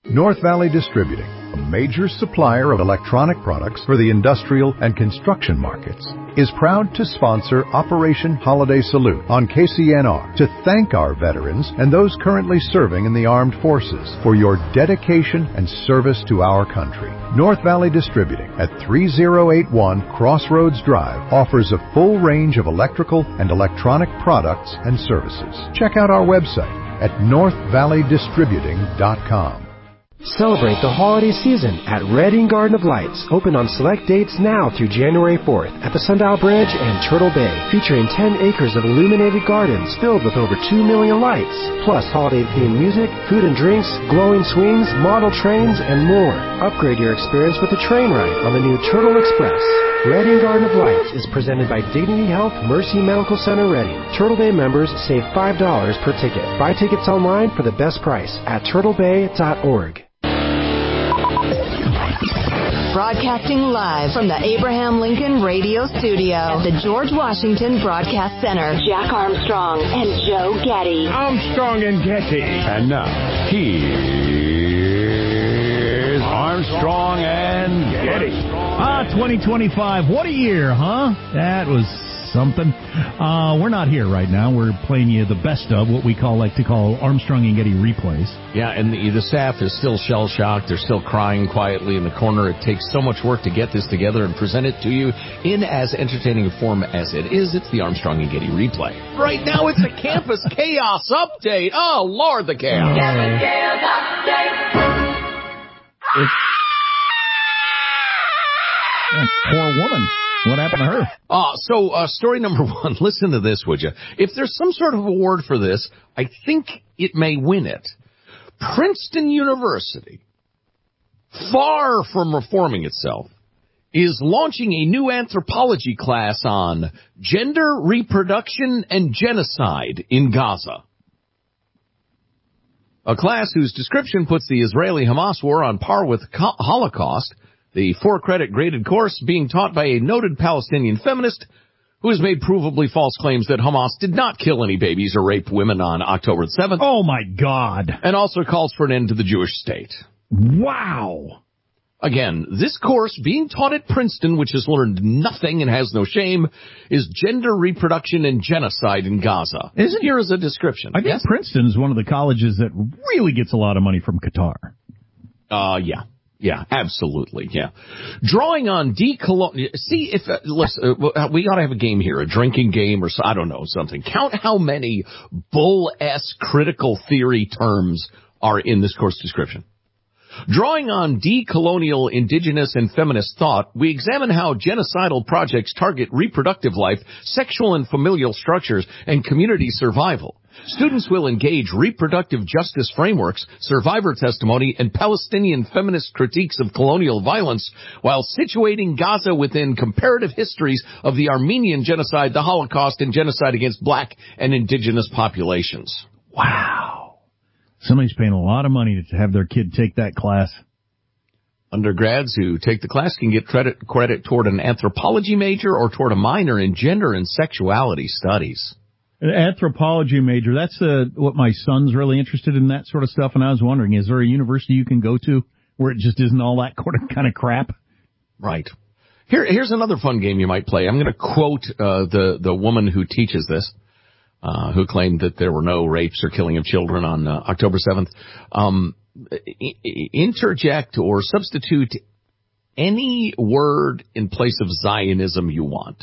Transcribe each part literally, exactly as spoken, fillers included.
North Valley Distributing, a major supplier of electronic products for the industrial and construction markets, is proud to sponsor Operation Holiday Salute on K C N R to thank our veterans and those currently serving in the armed forces for your dedication and service to our country. North Valley Distributing at thirty eighty-one Crossroads Drive offers a full range of electrical and electronic products and services. Check out our website at north valley distributing dot com. Celebrate the holiday season at Redding Garden of Lights, open on select dates now through January fourth at the Sundial Bridge and Turtle Bay, featuring ten acres of illuminated gardens filled with over two million lights, plus holiday-themed music, food and drinks, glowing swings, model trains, and more. Upgrade your experience with a train ride on the new Turtle Express. Redding Garden of Lights is presented by Dignity Health Mercy Medical Center Redding. Turtle Bay members save five dollars per ticket. Buy tickets online for the best price at turtle bay dot org. Broadcasting live from the Abraham Lincoln Radio Studio at the George Washington Broadcast Center. Jack Armstrong and Joe Getty. Armstrong and Getty. And now, here's Armstrong and Getty. Ah, twenty twenty-five. What a year, huh? That was something. Uh, we're not here right now. We're playing you the best of what we call like to call Armstrong and Getty replays. Yeah, and the, the staff is still shell-shocked. They're still crying quietly in the corner. It takes so much work to get this together and present it to you in as entertaining a form as it is. It's the Armstrong and Getty replay. Right now, it's a campus chaos update. Oh, Lord, the chaos. Campus chaos update. It's... That poor woman. What happened to her? Uh, so, uh, story number one, listen to this, would you? If there's some sort of award for this, I think it may win it. Princeton University, far from reforming itself, is launching a new anthropology class on gender, reproduction, and genocide in Gaza. A class whose description puts the Israeli-Hamas war on par with the Holocaust. The four-credit graded course being taught by a noted Palestinian feminist who has made provably false claims that Hamas did not kill any babies or rape women on October seventh. Oh, my God. And also calls for an end to the Jewish state. Wow. Again, this course being taught at Princeton, which has learned nothing and has no shame, is gender, reproduction, and genocide in Gaza. Isn't Here is a description. I think yes? Princeton is one of the colleges that really gets a lot of money from Qatar. Uh, yeah. Yeah, absolutely, yeah. Drawing on decolonial... See, if... Uh, listen, uh, we ought to have a game here, a drinking game or, so, I don't know, something. Count how many bull-esque critical theory terms are in this course description. Drawing on decolonial, indigenous, and feminist thought, we examine how genocidal projects target reproductive life, sexual and familial structures, and community survival. Students will engage reproductive justice frameworks, survivor testimony, and Palestinian feminist critiques of colonial violence while situating Gaza within comparative histories of the Armenian genocide, the Holocaust, and genocide against black and indigenous populations. Wow. Somebody's paying a lot of money to have their kid take that class. Undergrads who take the class can get credit, credit toward an anthropology major or toward a minor in gender and sexuality studies. An anthropology major, that's uh, what my son's really interested in, that sort of stuff. And I was wondering, is there a university you can go to where it just isn't all that kind of crap? Right. Here, here's another fun game you might play. I'm going to quote uh, the, the woman who teaches this, uh, who claimed that there were no rapes or killing of children on uh, October seventh. Um, interject or substitute any word in place of Zionism you want.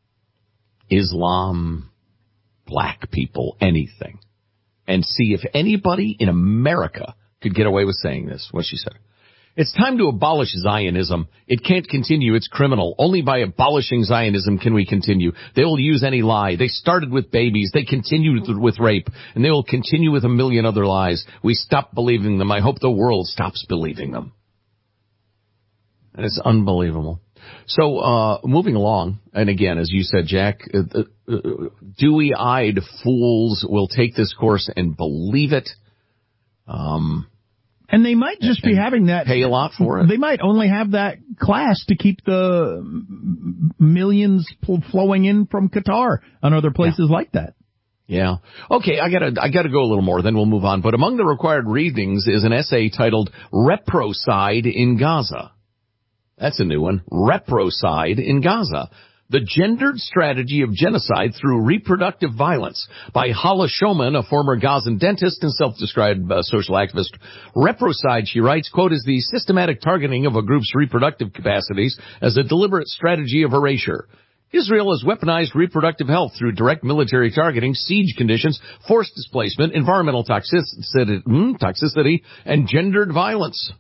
Islam, black people, anything. And see if anybody in America could get away with saying this, what she said. It's time to abolish Zionism. It can't continue. It's criminal. Only by abolishing Zionism can we continue. They will use any lie. They started with babies. They continued with rape. And they will continue with a million other lies. We stop believing them. I hope the world stops believing them. And it's unbelievable. So, uh, moving along, and again, as you said, Jack, uh, uh, dewy-eyed fools will take this course and believe it. Um, and they might just be having that. Pay a lot for it. They might only have that class to keep the millions flowing in from Qatar and other places yeah. like that. Yeah. Okay, I gotta, I gotta go a little more, then we'll move on. But among the required readings is an essay titled Reprocide in Gaza. That's a new one. Reprocide in Gaza. The Gendered Strategy of Genocide Through Reproductive Violence by Hala Shoman, a former Gazan dentist and self-described uh, social activist. Reprocide, she writes, quote, is the systematic targeting of a group's reproductive capacities as a deliberate strategy of erasure. Israel has weaponized reproductive health through direct military targeting, siege conditions, forced displacement, environmental toxicity, mm, toxicity and gendered violence,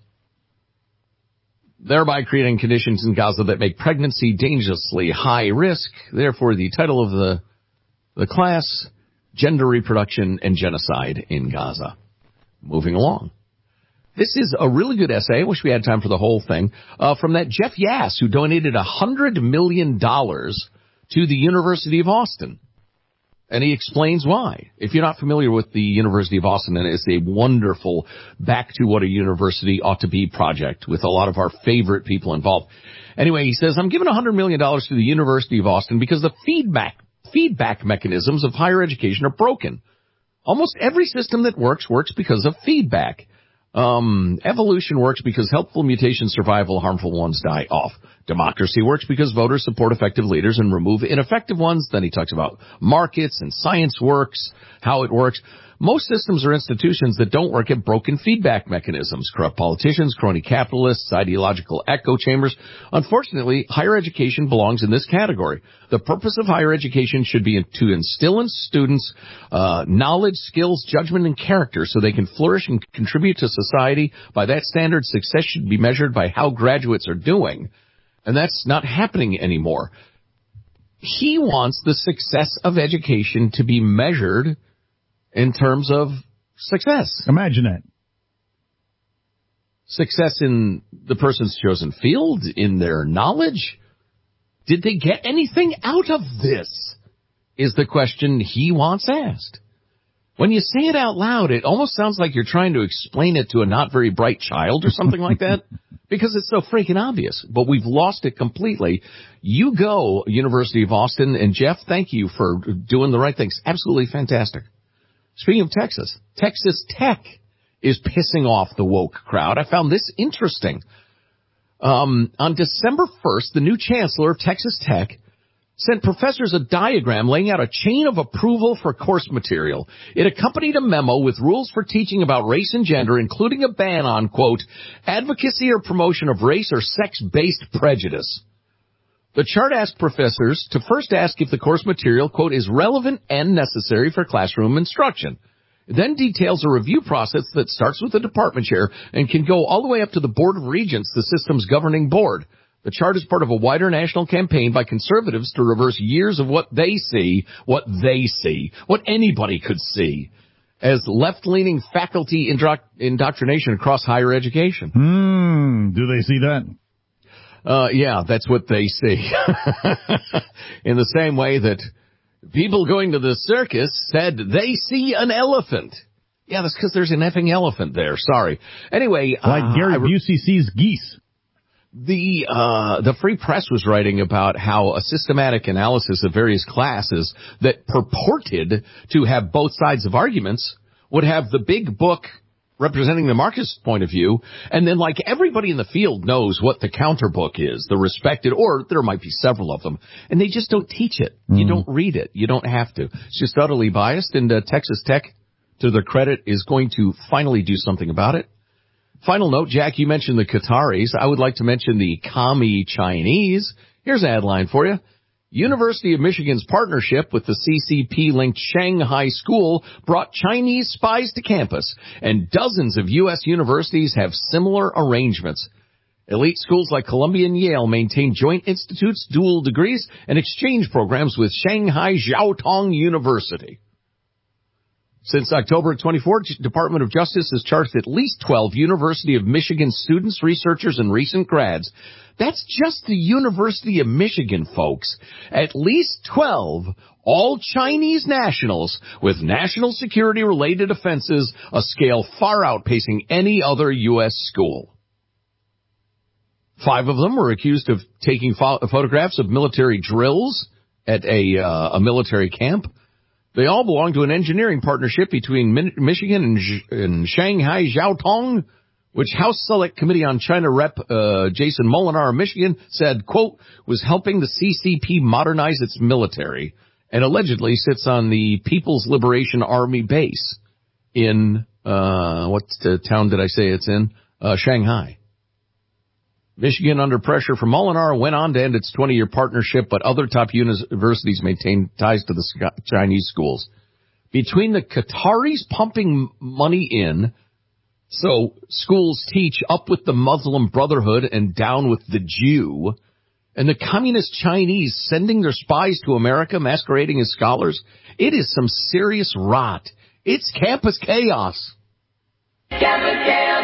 thereby creating conditions in Gaza that make pregnancy dangerously high risk. Therefore, the title of the the class, Gender Reproduction and Genocide in Gaza. Moving along. This is a really good essay. I wish we had time for the whole thing. Uh, from that Jeff Yass, who donated one hundred million dollars to the University of Austin. And he explains why. If you're not familiar with the University of Austin, and it's a wonderful back to what a university ought to be project with a lot of our favorite people involved. Anyway, he says, I'm giving one hundred million dollars to the University of Austin because the feedback, feedback mechanisms of higher education are broken. Almost every system that works, works because of feedback. Um, evolution works because helpful mutations survive while harmful ones die off. Democracy works because voters support effective leaders and remove ineffective ones. Then he talks about markets, and science works, how it works. Most systems or institutions that don't work have broken feedback mechanisms, corrupt politicians, crony capitalists, ideological echo chambers. Unfortunately, higher education belongs in this category. The purpose of higher education should be to instill in students uh, knowledge, skills, judgment, and character so they can flourish and contribute to society. By that standard, success should be measured by how graduates are doing. And that's not happening anymore. He wants the success of education to be measured in terms of success. Imagine that. Success in the person's chosen field, in their knowledge. Did they get anything out of this? Is the question he wants asked. When you say it out loud, it almost sounds like you're trying to explain it to a not very bright child or something like that, because it's so freaking obvious. But we've lost it completely. You go, University of Austin, and Jeff, thank you for doing the right things. Absolutely fantastic. Speaking of Texas, Texas Tech is pissing off the woke crowd. I found this interesting. Um, on December first, the new chancellor of Texas Tech sent professors a diagram laying out a chain of approval for course material. It accompanied a memo with rules for teaching about race and gender, including a ban on, quote, advocacy or promotion of race or sex-based prejudice. The chart asked professors to first ask if the course material, quote, is relevant and necessary for classroom instruction. It then details a review process that starts with the department chair and can go all the way up to the Board of Regents, the system's governing board. The chart is part of a wider national campaign by conservatives to reverse years of what they see, what they see, what anybody could see, as left-leaning faculty indro- indoctrination across higher education. Hmm, do they see that? Uh, yeah, that's what they see. In the same way that people going to the circus said they see an elephant. Yeah, that's because there's an effing elephant there. Sorry. Anyway. Like uh, Gary re- Busey sees geese. The, uh, the Free Press was writing about how a systematic analysis of various classes that purported to have both sides of arguments would have the big book representing the Marxist point of view, and then like everybody in the field knows what the counter book is, the respected, or there might be several of them, and they just don't teach it. Mm. You don't read it. You don't have to. It's just utterly biased, and uh, Texas Tech, to their credit, is going to finally do something about it. Final note, Jack, you mentioned the Qataris. I would like to mention the commie Chinese. Here's a headline for you. University of Michigan's partnership with the C C P-linked Shanghai School brought Chinese spies to campus, and dozens of U S universities have similar arrangements. Elite schools like Columbia and Yale maintain joint institutes, dual degrees, and exchange programs with Shanghai Jiaotong University. Since October twenty-fourth, Department of Justice has charged at least twelve University of Michigan students, researchers, and recent grads. That's just the University of Michigan, folks. At least twelve, all Chinese nationals with national security-related offenses, a scale far outpacing any other U S school. Five of them were accused of taking pho- photographs of military drills at a, uh, a military camp. They all belong to an engineering partnership between Min- Michigan and, Sh- and Shanghai Jiaotong, which House Select Committee on China Rep uh, Jason Molinar of Michigan said, quote, was helping the C C P modernize its military and allegedly sits on the People's Liberation Army base in, uh, what uh, town did I say it's in? Uh, Shanghai. Michigan, under pressure from Molinar, went on to end its twenty-year partnership, but other top universities maintain ties to the Chinese schools. Between the Qataris pumping money in, so schools teach up with the Muslim Brotherhood and down with the Jew, and the communist Chinese sending their spies to America masquerading as scholars, it is some serious rot. It's campus chaos. Campus chaos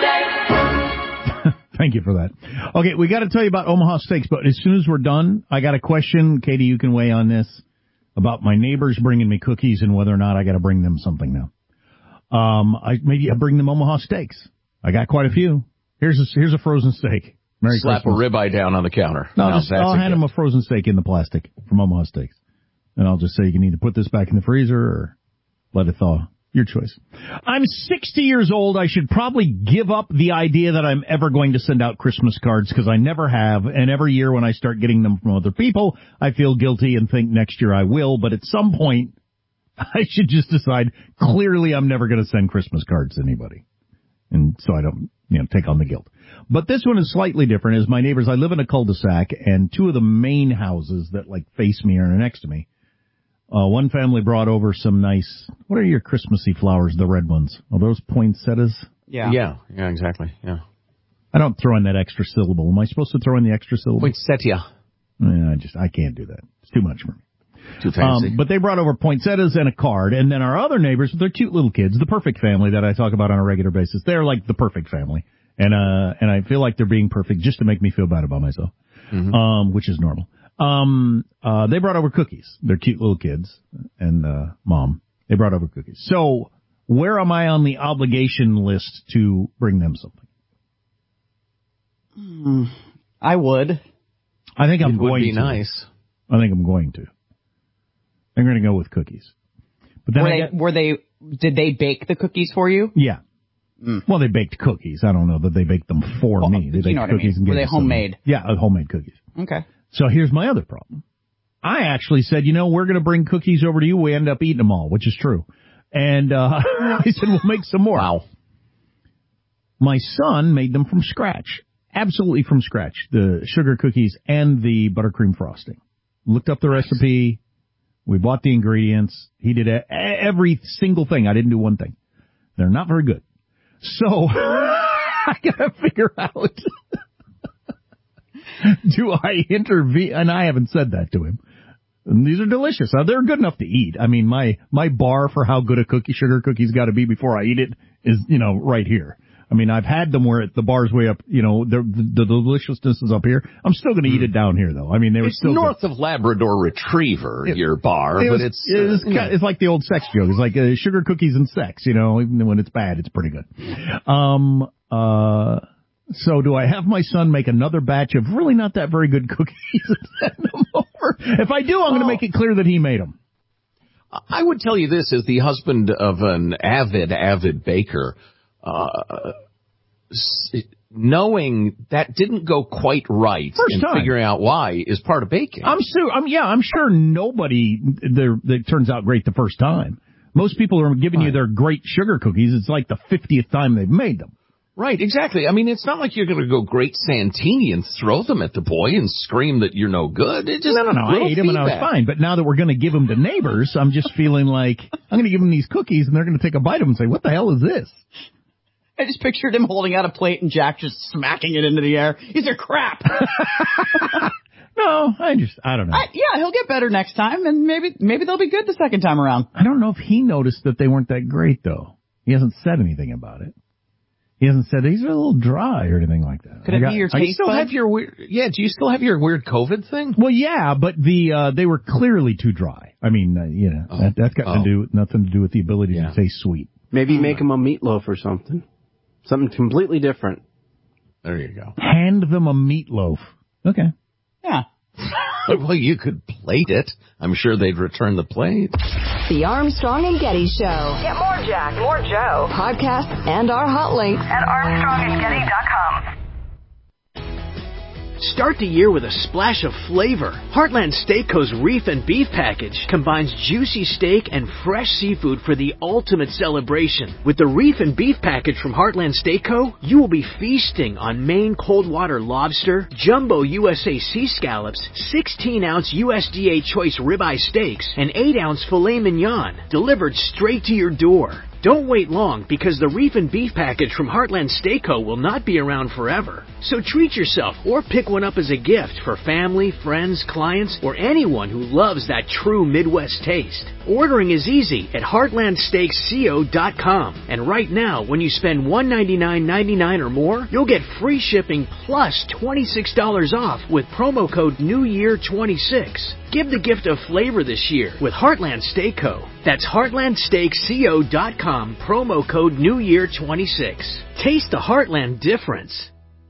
update. Thank you for that. Okay, we got to tell you about Omaha Steaks, but as soon as we're done, I got a question. Katie, you can weigh on this about my neighbors bringing me cookies and whether or not I got to bring them something now. Um, I maybe I bring them Omaha Steaks. I got quite a few. Here's a, here's a frozen steak. Merry Slap Christmas. a ribeye down on the counter. No, Now, just, I'll hand them a frozen steak in the plastic from Omaha Steaks. And I'll just say you can either put this back in the freezer or let it thaw. Your choice. I'm sixty years old. I should probably give up the idea that I'm ever going to send out Christmas cards because I never have. And every year when I start getting them from other people, I feel guilty and think next year I will. But at some point, I should just decide clearly I'm never going to send Christmas cards to anybody. And so I don't, you know, take on the guilt. But this one is slightly different. As my neighbors, I live in a cul-de-sac, and two of the main houses that like face me are next to me. Uh, one family brought over some nice, what are your Christmassy flowers, the red ones? Are those poinsettias? Yeah. Yeah, yeah, exactly, yeah. I don't throw in that extra syllable. Am I supposed to throw in the extra syllable? Poinsettia. Yeah, I just, I can't do that. It's too much for me. Too fancy. Um, but they brought over poinsettias and a card, and then our other neighbors, they're cute little kids, the perfect family that I talk about on a regular basis. They're like the perfect family. And, uh, and I feel like they're being perfect just to make me feel bad about myself, mm-hmm. um, which is normal. Um, uh, they brought over cookies. They're cute little kids and, uh, mom, they brought over cookies. So where am I on the obligation list to bring them something? Mm, I would. I think I'm it going would be to. nice. I think I'm going to. I'm going to go with cookies. But then were I they, get, were they, did they bake the cookies for you? Yeah. Mm. Well, they baked cookies. I don't know that they baked them for well, me. They baked you know what cookies I mean. and Were gave they us some- homemade? Yeah, uh, homemade cookies. Okay. So here's my other problem. I actually said, you know, we're going to bring cookies over to you. We end up eating them all, which is true. And uh I said, we'll make some more. Wow. My son made them from scratch. Absolutely from scratch. The sugar cookies and the buttercream frosting. Looked up the recipe. We bought the ingredients. He did a, every single thing. I didn't do one thing. They're not very good. So I got to figure out, do I intervene? And I haven't said that to him. And these are delicious. Uh, they're good enough to eat. I mean, my, my bar for how good a cookie, sugar cookie's got to be before I eat it is, you know, right here. I mean, I've had them where the bar's way up, you know, the, the, the deliciousness is up here. I'm still going to mm. eat it down here, though. I mean, they were it's still north good. of Labrador Retriever, it, your bar, it but was, it's, it was, uh, yeah. it's like the old sex joke. It's like uh, sugar cookies and sex, you know, even when it's bad, it's pretty good. Um, uh, so do I have my son make another batch of really not that very good cookies and send them over? If I do, I'm going to make it clear that he made them. I would tell you this as the husband of an avid, avid baker, uh, knowing that didn't go quite right First and time. figuring out why is part of baking. I'm sure, I'm, yeah, I'm sure nobody there that turns out great the first time. Most people are giving right. you their great sugar cookies. It's like the fiftieth time they've made them. Right, exactly. I mean, it's not like you're going to go great Santini and throw them at the boy and scream that you're no good. It just no, no, no. I ate them and I was fine. But now that we're going to give them to neighbors, I'm just feeling like I'm going to give them these cookies and they're going to take a bite of them and say, "What the hell is this?" I just pictured him holding out a plate and Jack just smacking it into the air. These are crap. No, I just, I don't know. I, yeah, he'll get better next time, and maybe maybe they'll be good the second time around. I don't know if he noticed that they weren't that great, though. He hasn't said anything about it. He hasn't said these are a little dry or anything like that. Could it got, be your taste you still bud? have your weird, yeah, do you still have your weird COVID thing? Well, yeah, but the uh they were clearly too dry. I mean, uh, you know, oh. that, that's got oh. to do nothing to do with the ability yeah. to taste sweet. Maybe make them a meatloaf or something. Something completely different. There you go. Hand them a meatloaf. Okay. Yeah. Well, you could plate it. I'm sure they'd return the plate. The Armstrong and Getty Show. Get more Jack, more Joe. Podcasts and our hot links at armstrong and getty dot com. Start the year with a splash of flavor. Heartland Steakho's Reef and Beef Package combines juicy steak and fresh seafood for the ultimate celebration. With the Reef and Beef Package from Heartland Steakho, you will be feasting on Maine cold water lobster, jumbo U S A sea scallops, sixteen ounce U S D A choice ribeye steaks, and eight ounce filet mignon, delivered straight to your door. Don't wait long, because the Reef and Beef Package from Heartland Steakho will not be around forever. So treat yourself or pick one up as a gift for family, friends, clients, or anyone who loves that true Midwest taste. Ordering is easy at heartland steaks co dot com. And right now, when you spend one hundred ninety-nine ninety-nine or more, you'll get free shipping plus twenty-six dollars off with promo code New Year twenty-six. Give the gift of flavor this year with Heartland Steakho. That's heartland steaks co dot com, promo code New Year twenty-six. Taste the Heartland difference.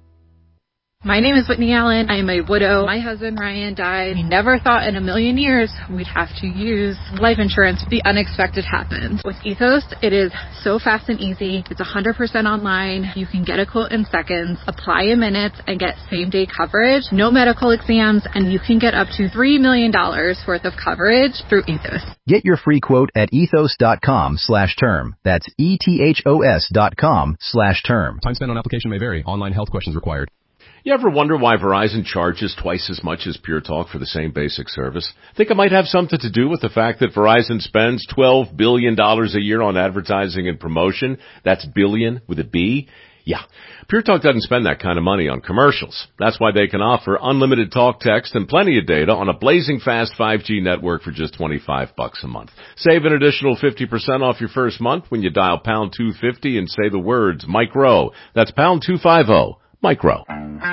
My name is Whitney Allen. I am a widow. My husband, Ryan, died. We never thought in a million years we'd have to use life insurance. The unexpected happened. With Ethos, it is so fast and easy. It's one hundred percent online. You can get a quote in seconds, apply in minutes, and get same-day coverage. No medical exams, and you can get up to three million dollars worth of coverage through Ethos. Get your free quote at ethos.com slash term. That's E-T-H-O-S dot com slash term. Time spent on application may vary. Online health questions required. You ever wonder why Verizon charges twice as much as Pure Talk for the same basic service? Think it might have something to do with the fact that Verizon spends twelve billion dollars a year on advertising and promotion? That's billion with a B? Yeah. Pure Talk doesn't spend that kind of money on commercials. That's why they can offer unlimited talk, text, and plenty of data on a blazing fast five G network for just twenty-five bucks a month. Save an additional fifty percent off your first month when you dial pound two fifty and say the words micro. That's pound two fifty. Micro.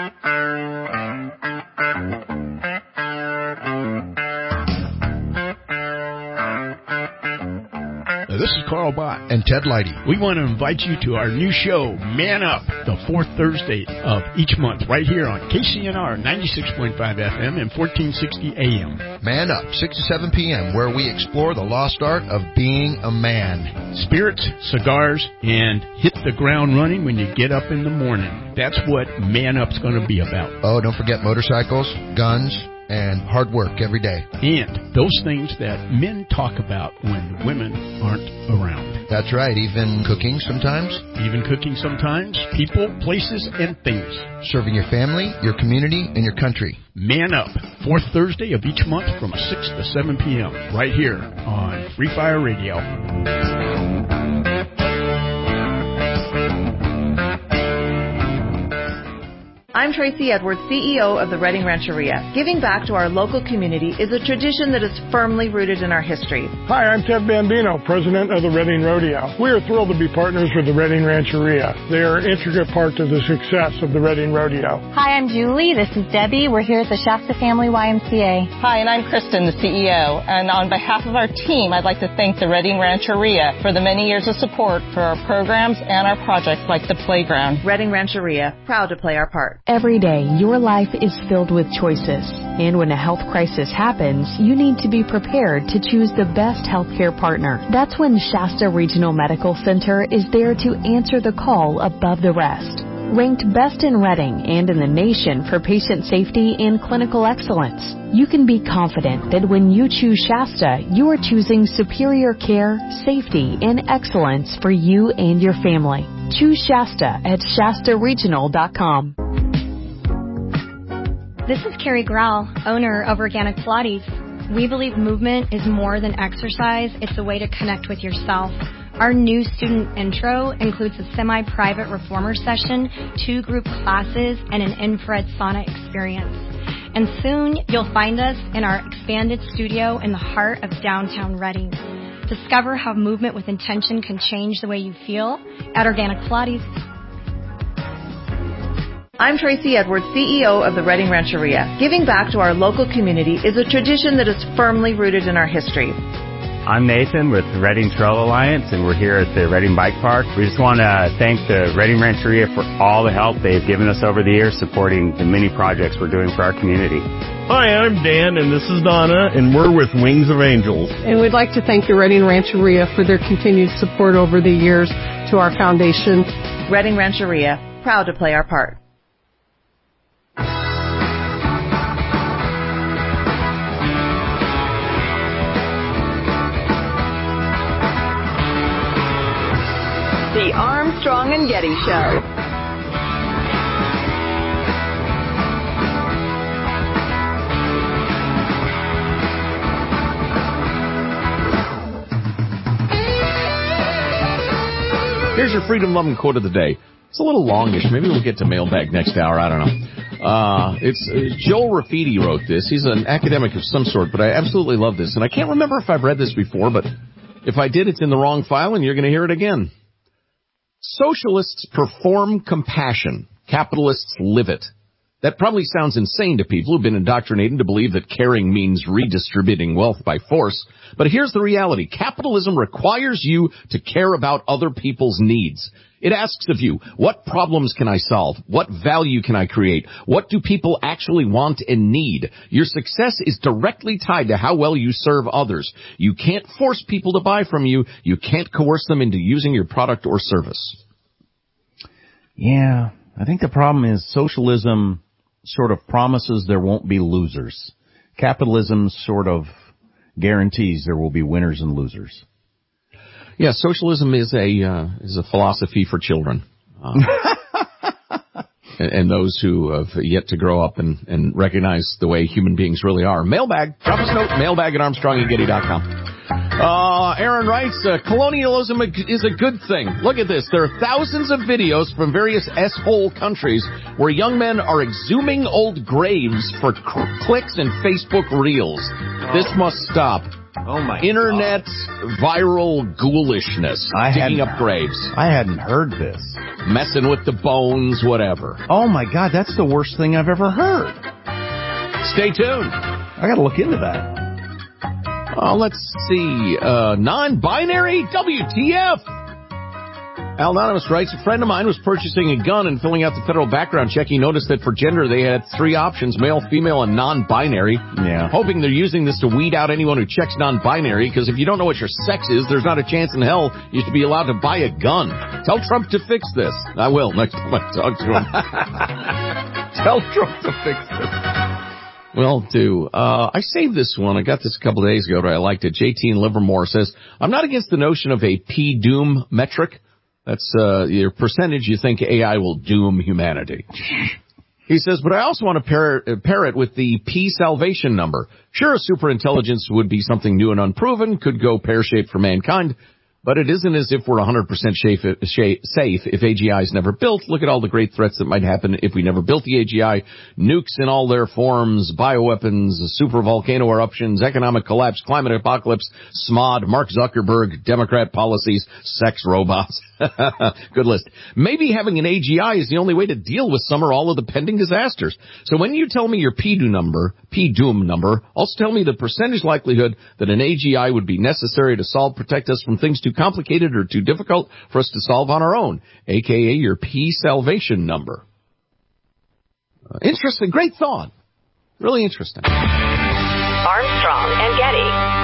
This is Carl Bott and Ted Leidy. We want to invite you to our new show, Man Up, the fourth Thursday of each month, right here on K C N R ninety-six point five F M and fourteen sixty A M. Man Up, six to seven p.m., where we explore the lost art of being a man. Spirits, cigars, and hit the ground running when you get up in the morning. That's what Man Up's going to be about. Oh, don't forget motorcycles, guns, and hard work every day. And those things that men talk about when women aren't around. That's right, even cooking sometimes. Even cooking sometimes. People, places, and things. Serving your family, your community, and your country. Man Up, fourth Thursday of each month from six to seven p.m. right here on Free Fire Radio. I'm Tracy Edwards, C E O of the Reading Rancheria. Giving back to our local community is a tradition that is firmly rooted in our history. Hi, I'm Ted Bambino, president of the Reading Rodeo. We are thrilled to be partners with the Reading Rancheria. They are an intricate part of the success of the Reading Rodeo. Hi, I'm Julie. This is Debbie. We're here at the Shasta Family Y M C A. Hi, and I'm Kristen, the C E O. And on behalf of our team, I'd like to thank the Reading Rancheria for the many years of support for our programs and our projects like the playground. Reading Rancheria, proud to play our part. Every day, your life is filled with choices. And when a health crisis happens, you need to be prepared to choose the best healthcare partner. That's when Shasta Regional Medical Center is there to answer the call above the rest. Ranked best in Reading and in the nation for patient safety and clinical excellence, you can be confident that when you choose Shasta, you are choosing superior care, safety, and excellence for you and your family. Choose Shasta at shasta regional dot com. This is Carrie Grau, owner of Organic Pilates. We believe movement is more than exercise. It's a way to connect with yourself. Our new student intro includes a semi-private reformer session, two group classes, and an infrared sauna experience. And soon you'll find us in our expanded studio in the heart of downtown Reading. Discover how movement with intention can change the way you feel at Organic Pilates. I'm Tracy Edwards, C E O of the Reading Rancheria. Giving back to our local community is a tradition that is firmly rooted in our history. I'm Nathan with the Reading Trail Alliance, and we're here at the Reading Bike Park. We just want to thank the Reading Rancheria for all the help they've given us over the years supporting the many projects we're doing for our community. Hi, I'm Dan, and this is Donna, and we're with Wings of Angels. And we'd like to thank the Reading Rancheria for their continued support over the years to our foundation. Reading Rancheria, proud to play our part. The Armstrong and Getty Show. Here's your freedom-loving quote of the day. It's a little longish. Maybe we'll get to mailbag next hour. I don't know. Uh, it's uh, Joel Rafiti wrote this. He's an academic of some sort, but I absolutely love this. And I can't remember if I've read this before, but if I did, it's in the wrong file, and you're going to hear it again. Socialists perform compassion. Capitalists live it. That probably sounds insane to people who've been indoctrinated to believe that caring means redistributing wealth by force. But here's the reality. Capitalism requires you to care about other people's needs. It asks of you, what problems can I solve? What value can I create? What do people actually want and need? Your success is directly tied to how well you serve others. You can't force people to buy from you. You can't coerce them into using your product or service. Yeah, I think the problem is socialism sort of promises there won't be losers. Capitalism sort of guarantees there will be winners and losers. Yeah, socialism is a uh, is a philosophy for children, uh, and, and those who have yet to grow up and, and recognize the way human beings really are. Mailbag, drop us a note, mailbag at Armstrong and Getty dot com. Uh, Aaron writes, uh, colonialism is a good thing. Look at this. There are thousands of videos from various S-hole countries where young men are exhuming old graves for cr- clicks and Facebook reels. This must stop. Oh my Internet God. Viral ghoulishness. I digging up graves. I hadn't heard this. Messing with the bones, whatever. Oh my God, that's the worst thing I've ever heard. Stay tuned. I gotta look into that. Uh, let's see. Uh, non-binary? W T F? Al Anonymous writes, a friend of mine was purchasing a gun and filling out the federal background check. He noticed that for gender they had three options, male, female, and non-binary. Yeah. Hoping they're using this to weed out anyone who checks non-binary, because if you don't know what your sex is, there's not a chance in hell you should be allowed to buy a gun. Tell Trump to fix this. I will next time I talk to him. Tell Trump to fix this. Will do. Uh, I saved this one. I got this a couple of days ago, but I liked it. J T in Livermore says, I'm not against the notion of a P-doom metric. That's uh, your percentage you think A I will doom humanity. He says, but I also want to pair, uh, pair it with the P-salvation number. Sure, superintelligence would be something new and unproven, could go pear-shaped for mankind, but it isn't as if we're one hundred percent safe if A G I is never built. Look at all the great threats that might happen if we never built the A G I. Nukes in all their forms, bioweapons, super volcano eruptions, economic collapse, climate apocalypse, S M O D, Mark Zuckerberg, Democrat policies, sex robots. Good list. Maybe having an A G I is the only way to deal with some or all of the pending disasters. So when you tell me your P-doom number, P-doom number, also tell me the percentage likelihood that an A G I would be necessary to solve, protect us from things too complicated or too difficult for us to solve on our own, aka your P-salvation number. Uh, interesting. Great thought. Really interesting. Armstrong and Getty.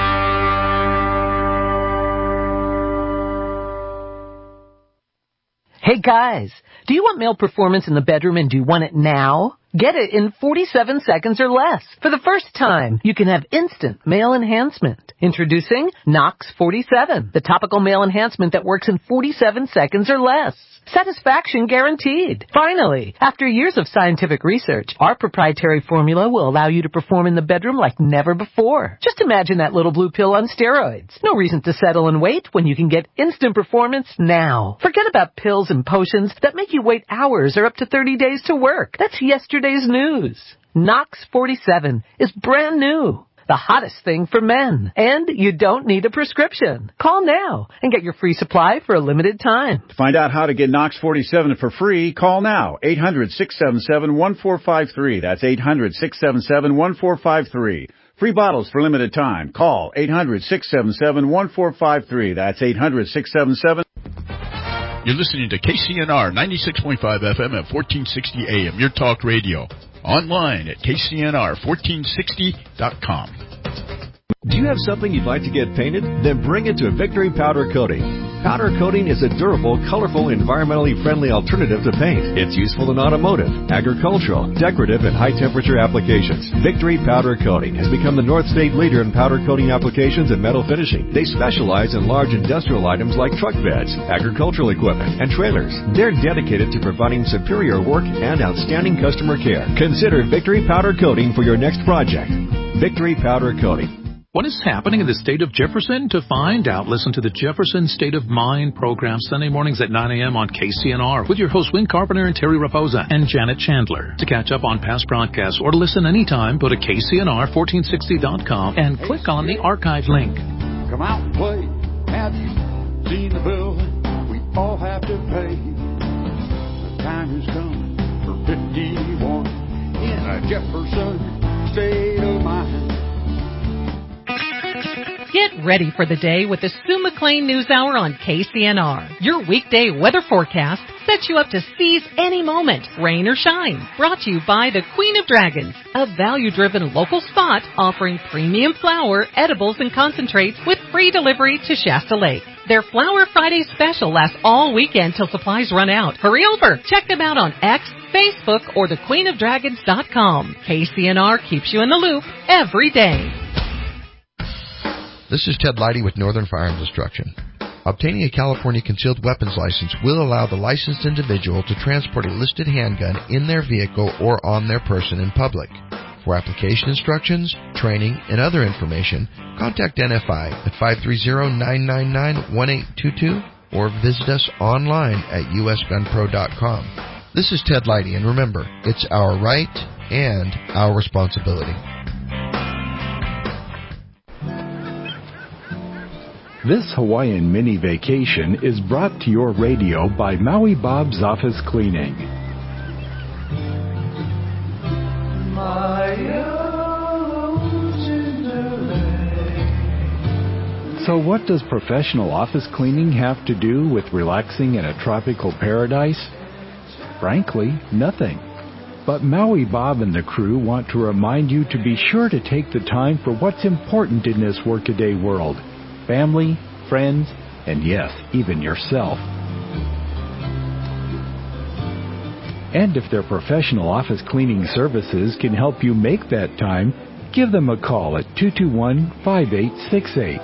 Hey guys, do you want male performance in the bedroom and do you want it now? Get it in forty-seven seconds or less. For the first time, you can have instant male enhancement. Introducing Nox forty-seven, the topical male enhancement that works in forty-seven seconds or less. Satisfaction guaranteed. Finally, after years of scientific research, our proprietary formula will allow you to perform in the bedroom like never before. Just imagine that little blue pill on steroids. No reason to settle and wait when you can get instant performance now. Forget about pills and potions that make you wait hours or up to thirty days to work. That's yesterday's news. Nox forty-seven is brand new. The hottest thing for men. And you don't need a prescription. Call now and get your free supply for a limited time. To find out how to get Nox forty-seven for free, call now. eight hundred, six seven seven, one four five three. That's eight hundred, six seven seven, one four five three. Free bottles for limited time. Call eight hundred, six seven seven, one four five three. That's eight hundred, six seven seven. You're listening to K C N R ninety-six point five F M at fourteen sixty A M, your talk radio. Online at K C N R fourteen sixty dot com. Do you have something you'd like to get painted? Then bring it to Victory Powder Coating. Powder coating is a durable, colorful, environmentally friendly alternative to paint. It's useful in automotive, agricultural, decorative, and high-temperature applications. Victory Powder Coating has become the North State leader in powder coating applications and metal finishing. They specialize in large industrial items like truck beds, agricultural equipment, and trailers. They're dedicated to providing superior work and outstanding customer care. Consider Victory Powder Coating for your next project. Victory Powder Coating. What is happening in the state of Jefferson? To find out, listen to the Jefferson State of Mind program Sunday mornings at nine a.m. on K C N R with your hosts Win Carpenter and Terry Raposa and Janet Chandler. To catch up on past broadcasts or to listen anytime, go to K C N R fourteen sixty dot com and click on the archive link. Come out and play. Have you seen the bill we all have to pay? The time has come for fifty-one in a Jefferson State of Mind. Get ready for the day with the Sue McLean News Hour on K C N R. Your weekday weather forecast sets you up to seize any moment, rain or shine. Brought to you by the Queen of Dragons, a value-driven local spot offering premium flour, edibles, and concentrates with free delivery to Shasta Lake. Their Flower Friday special lasts all weekend till supplies run out. Hurry over. Check them out on X, Facebook, or the queen of dragons dot com. K C N R keeps you in the loop every day. This is Ted Leidy with Northern Firearms Instruction. Obtaining a California concealed weapons license will allow the licensed individual to transport a listed handgun in their vehicle or on their person in public. For application instructions, training, and other information, contact N F I at five three zero, nine nine nine, one eight two two or visit us online at U S gun pro dot com. This is Ted Leidy, and remember, it's our right and our responsibility. This Hawaiian mini vacation is brought to your radio by Maui Bob's Office Cleaning. So what does professional office cleaning have to do with relaxing in a tropical paradise? Frankly, nothing. But Maui Bob and the crew want to remind you to be sure to take the time for what's important in this workaday world. Family, friends, and yes, even yourself. And if their professional office cleaning services can help you make that time, give them a call at two two one, five eight six eight.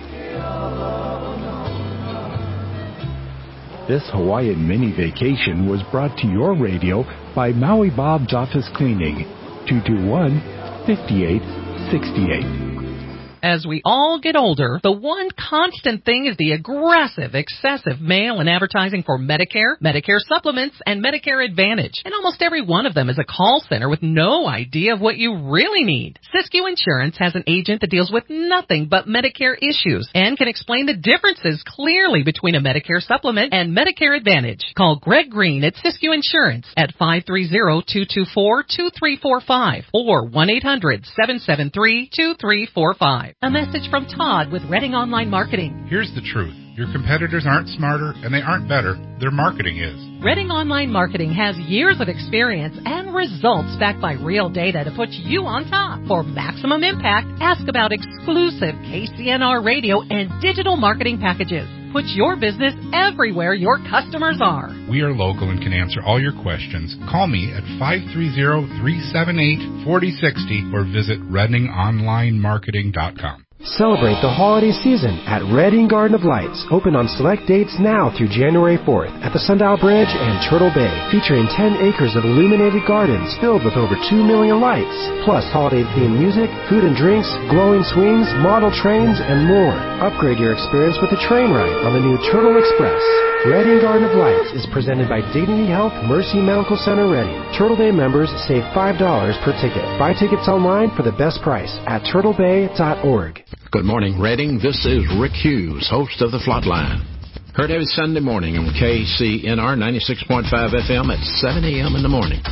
This Hawaiian mini vacation was brought to your radio by Maui Bob's Office Cleaning, two two one, five eight six eight. As we all get older, the one constant thing is the aggressive, excessive mail and advertising for Medicare, Medicare supplements, and Medicare Advantage. And almost every one of them is a call center with no idea of what you really need. Siskiyou Insurance has an agent that deals with nothing but Medicare issues and can explain the differences clearly between a Medicare supplement and Medicare Advantage. Call Greg Green at Siskiyou Insurance at five three zero, two two four, two three four five or one eight hundred, seven seven three, two three four five. A message from Todd with Redding Online Marketing. Here's the truth. Your competitors aren't smarter and they aren't better. Their marketing is. Redding Online Marketing has years of experience and results backed by real data to put you on top. For maximum impact, ask about exclusive K C N R radio and digital marketing packages. Put your business everywhere your customers are. We are local and can answer all your questions. Call me at five three zero, three seven eight, four zero six zero or visit redding online marketing dot com. Celebrate the holiday season at Redding Garden of Lights, open on select dates now through January fourth at the Sundial Bridge and Turtle Bay, featuring ten acres of illuminated gardens filled with over two million lights, plus holiday-themed music, food and drinks, glowing swings, model trains, and more. Upgrade your experience with a train ride on the new Turtle Express. Redding Garden of Lights is presented by Dignity Health Mercy Medical Center Redding. Turtle Bay members save five dollars per ticket. Buy tickets online for the best price at turtle bay dot org. Good morning, Redding. This is Rick Hughes, host of The Flatline. Heard every Sunday morning on K C N R ninety-six point five F M at seven a.m. in the morning.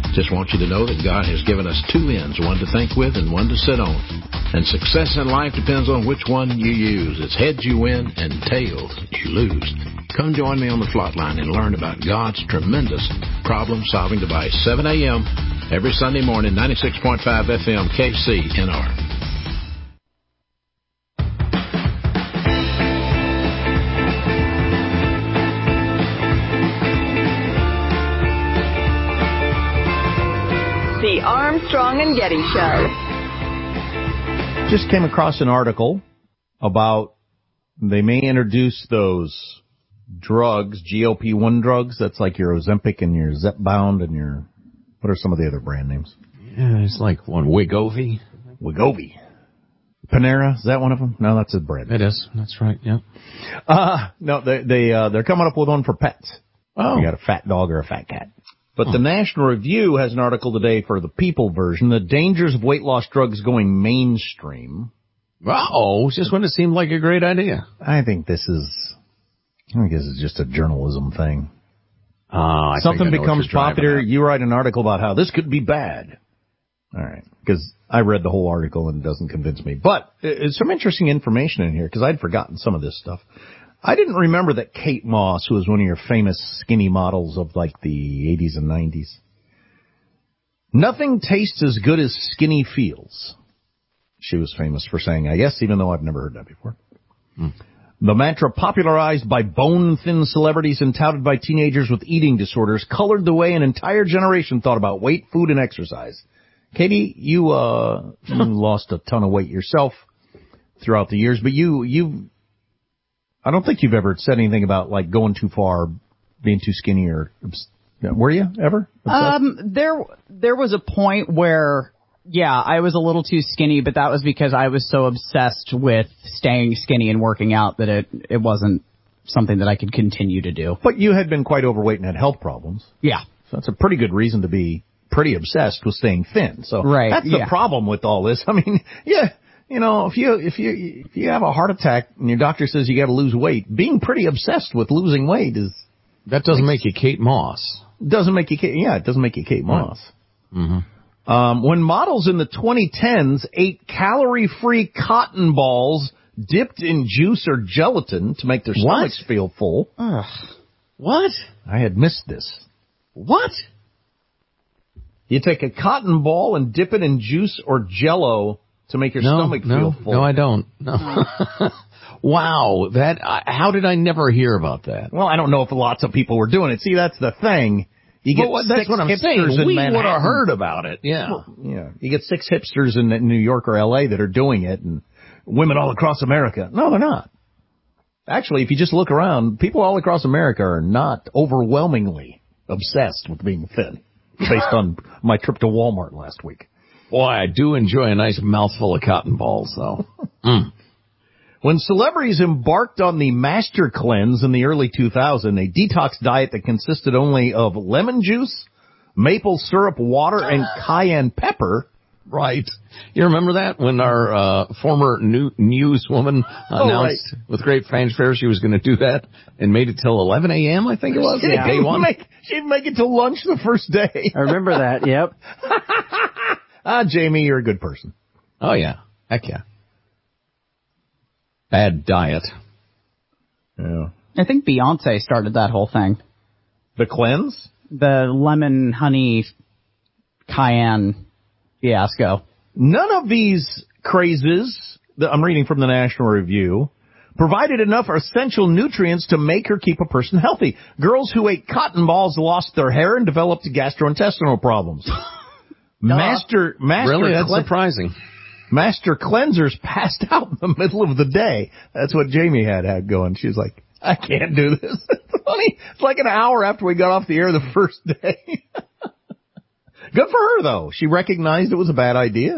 Just want you to know that God has given us two ends, one to think with and one to sit on. And success in life depends on which one you use. It's heads you win and tails you lose. Come join me on the Flot Line and learn about God's tremendous problem-solving device. seven a.m. every Sunday morning, ninety-six point five F M, K C N R. The Armstrong and Getty Show. Just came across an article about they may introduce those drugs, G L P one drugs. That's like your Ozempic and your Zepbound and your, what are some of the other brand names? Yeah, it's like one Wegovy. Wegovy. Panera, is that one of them? No, that's a brand. It is. That's right. Yeah. Uh, no, they, they, uh, they're coming up with one for pets. Oh. You got a fat dog or a fat cat. But huh. the National Review has an article today for the People version, The Dangers of Weight Loss Drugs Going Mainstream. Oh, just when it seemed like a great idea. I think this is, I think this is just a journalism thing. Uh, I Something think I becomes popular, you write an article about how this could be bad. All right, because I read the whole article and it doesn't convince me. But it's some interesting information in here, because I'd forgotten some of this stuff. I didn't remember that Kate Moss, who was one of your famous skinny models of like the eighties and nineties. Nothing tastes as good as skinny feels. She was famous for saying, I guess, even though I've never heard that before. Hmm. The mantra popularized by bone-thin celebrities and touted by teenagers with eating disorders colored the way an entire generation thought about weight, food, and exercise. Katie, you, uh, you lost a ton of weight yourself throughout the years, but you, you, I don't think you've ever said anything about, like, going too far, being too skinny, or, were you ever obsessed? Um, there, there was a point where, yeah, I was a little too skinny, but that was because I was so obsessed with staying skinny and working out that it, it wasn't something that I could continue to do. But you had been quite overweight and had health problems. Yeah. So that's a pretty good reason to be pretty obsessed with staying thin. So right, that's yeah. the problem with all this. I mean, yeah. You know, if you, if you, if you have a heart attack and your doctor says you gotta lose weight, being pretty obsessed with losing weight is... That doesn't make you Kate Moss. Doesn't make you Kate, yeah, it doesn't make you Kate Moss. Right. Mm-hmm. Um, when models in the twenty tens ate calorie-free cotton balls dipped in juice or gelatin to make their what? stomachs feel full. Ugh. What? I had missed this. What? You take a cotton ball and dip it in juice or Jell-O to make your no, stomach no, feel full. No, I don't. No. Wow, that, I, how did I never hear about that? Well, I don't know if lots of people were doing it. See, that's the thing. You get well, six that's what I'm hipsters saying. in We Manhattan. would have heard about it, yeah. Well, yeah. You get six hipsters in New York or L A that are doing it, and women all across America. No, they're not. Actually, if you just look around, people all across America are not overwhelmingly obsessed with being thin, based on my trip to Walmart last week. Boy, I do enjoy a nice mouthful of cotton balls, though. Mm. When celebrities embarked on the Master Cleanse in the early two thousands, a detox diet that consisted only of lemon juice, maple syrup, water, and cayenne pepper. Right. You remember that when our uh, former new newswoman announced oh, right. with great fanfare she was going to do that and made it till eleven a.m., I think it was, She day one? Make, she'd make it till lunch the first day. I remember that, yep. Ah, Jamie, you're a good person. Oh, yeah. Heck yeah. Bad diet. Yeah. I think Beyonce started that whole thing. The cleanse? The lemon, honey, cayenne fiasco. None of these crazes that I'm reading from the National Review provided enough essential nutrients to make or keep a person healthy. Girls who ate cotton balls lost their hair and developed gastrointestinal problems. Master, master, really? That's cle- surprising. Master cleansers passed out in the middle of the day. That's what Jamie had had going. She was like, I can't do this. It's funny. It's like an hour after we got off the air the first day. Good for her, though. She recognized it was a bad idea.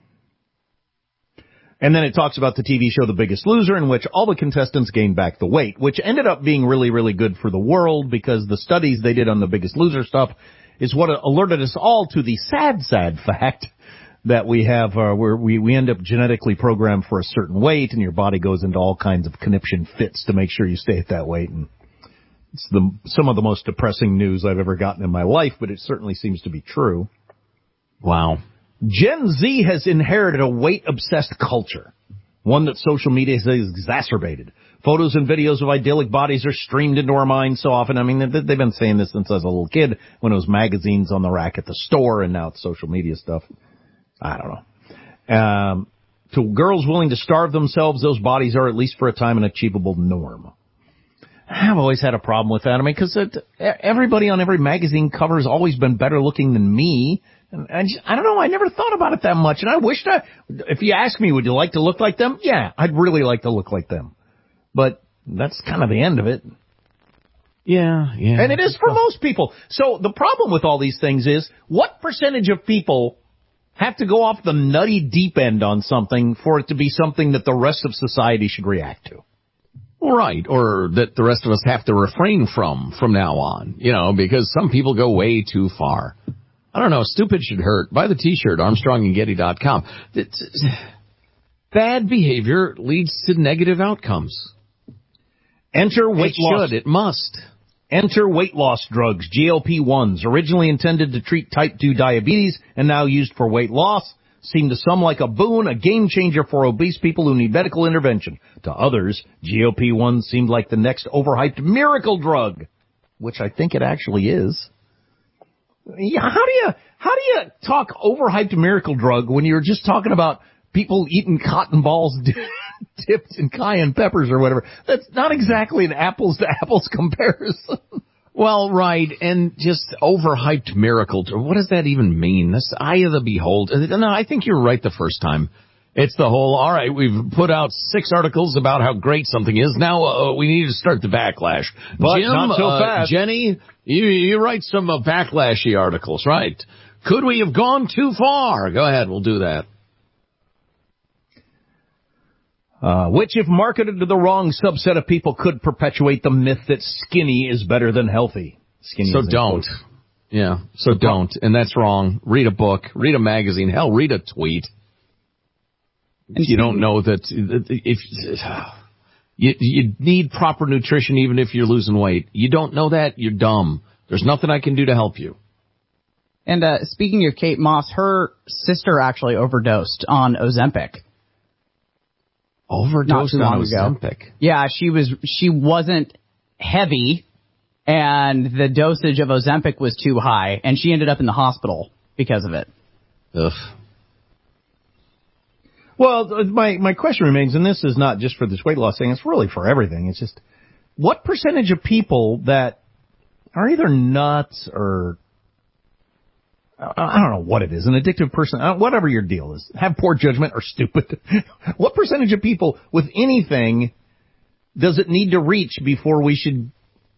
And then it talks about the T V show The Biggest Loser, in which all the contestants gained back the weight, which ended up being really, really good for the world, because the studies they did on The Biggest Loser stuff is what alerted us all to the sad, sad fact that we have, uh, where we, we end up genetically programmed for a certain weight, and your body goes into all kinds of conniption fits to make sure you stay at that weight. And It's the some of the most depressing news I've ever gotten in my life, but it certainly seems to be true. Wow. Gen Z has inherited a weight-obsessed culture, one that social media has exacerbated. Photos and videos of idyllic bodies are streamed into our minds so often. I mean, they've been saying this since I was a little kid, when it was magazines on the rack at the store, and now it's social media stuff. I don't know. Um, to girls willing to starve themselves, those bodies are, at least for a time, an achievable norm. I've always had a problem with that. I mean, because everybody on every magazine cover has always been better looking than me. And I, just, I don't know, I never thought about it that much. And I wished I, if you ask me, would you like to look like them? Yeah, I'd really like to look like them. But that's kind of the end of it. Yeah, yeah. And it is for most people. So the problem with all these things is, what percentage of people have to go off the nutty deep end on something for it to be something that the rest of society should react to? Right, or that the rest of us have to refrain from from now on, you know, because some people go way too far. I don't know, stupid should hurt. Buy the T-shirt, Armstrong and Getty dot com. Bad behavior leads to negative outcomes. Enter weight it loss. Should, it must. Enter weight loss drugs, G L P ones, originally intended to treat type two diabetes and now used for weight loss. Seem to some like a boon, a game changer for obese people who need medical intervention. To others, G L P ones seemed like the next overhyped miracle drug, which I think it actually is. Yeah, how do you, how do you talk overhyped miracle drug when you're just talking about people eating cotton balls dipped in cayenne peppers or whatever? That's not exactly an apples to apples comparison. Well, right, and just overhyped miracle. What does that even mean? That's eye of the beholder. No, I think you're right the first time. It's the whole, all right, we've put out six articles about how great something is. Now uh, we need to start the backlash. But Jim, not so uh, fast. Jenny, you, you write some uh, backlashy articles, right? Could we have gone too far? Go ahead, we'll do that. Uh, which, if marketed to the wrong subset of people, could perpetuate the myth that skinny is better than healthy. Skinny so don't. Yeah, so don't. And that's wrong. Read a book. Read a magazine. Hell, read a tweet. If you don't know that if you, you need proper nutrition even if you're losing weight. You don't know that, you're dumb. There's nothing I can do to help you. And uh, speaking of Kate Moss, her sister actually overdosed on Ozempic. Overdosed on Ozempic. Yeah, she was she wasn't heavy, and the dosage of Ozempic was too high, and she ended up in the hospital because of it. Ugh. Well, my my question remains, and this is not just for this weight loss thing; it's really for everything. It's just, what percentage of people that are either nuts or I don't know what it is, an addictive person, whatever your deal is, have poor judgment or stupid. What percentage of people with anything does it need to reach before we should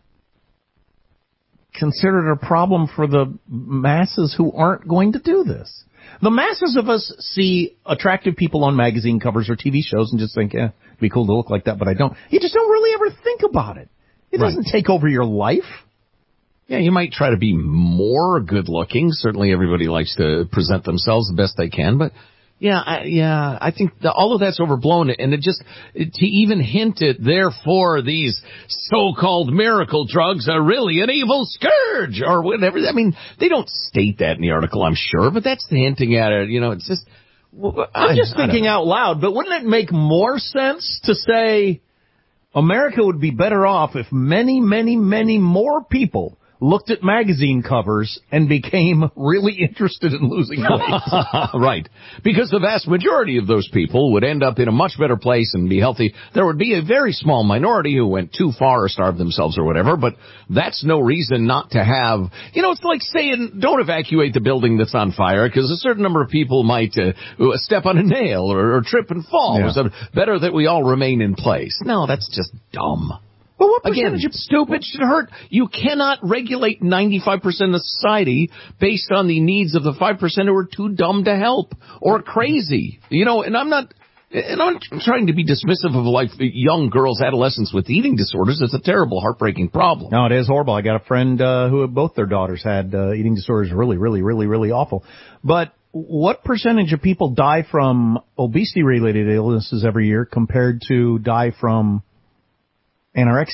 consider it a problem for the masses who aren't going to do this? The masses of us see attractive people on magazine covers or T V shows and just think, yeah, it'd be cool to look like that, but I don't. You just don't really ever think about it. It doesn't right. take over your life. Yeah, you might try to be more good-looking. Certainly everybody likes to present themselves the best they can. But, yeah, I, yeah, I think the, all of that's overblown. And it just, it, to even hint at, therefore, these so-called miracle drugs are really an evil scourge or whatever. I mean, they don't state that in the article, I'm sure, but that's hinting at it. You know, it's just... Well, I'm just I, thinking I out loud, but wouldn't it make more sense to say America would be better off if many, many, many more people looked at magazine covers and became really interested in losing weight? Right. Because the vast majority of those people would end up in a much better place and be healthy. There would be a very small minority who went too far or starved themselves or whatever, but that's no reason not to have, you know, it's like saying don't evacuate the building that's on fire because a certain number of people might uh, step on a nail or, or trip and fall. Yeah. So better that we all remain in place. No, that's just dumb. But what Again, percentage of stupid should hurt. You cannot regulate ninety-five percent of society based on the needs of the five percent who are too dumb to help or crazy. You know, and I'm not, and I'm trying to be dismissive of like young girls, adolescents with eating disorders. It's a terrible, heartbreaking problem. No, it is horrible. I got a friend uh, who both their daughters had uh, eating disorders. Really, really, really, really awful. But what percentage of people die from obesity-related illnesses every year compared to die from anorexia?